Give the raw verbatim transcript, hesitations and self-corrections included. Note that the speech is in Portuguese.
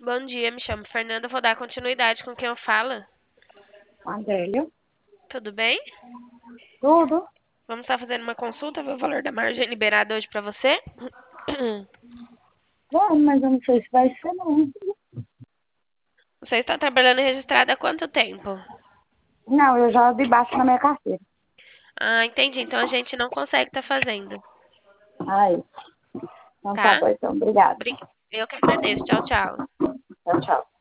Bom dia, me chamo Fernanda. Vou dar continuidade com quem eu falo. Adélio, Tudo bem? tudo. Vamos estar fazendo uma consulta, ver o valor da margem liberada hoje para você. Bom, mas eu não sei se vai ser, não. Você está trabalhando registrada há quanto tempo? Não, eu já vi baixo na minha carteira. Ah, entendi. Então a gente não consegue estar fazendo, Aí, então tá tá? bom, então, obrigada. Bri- Eu que agradeço. Tchau, tchau. Tchau, tchau.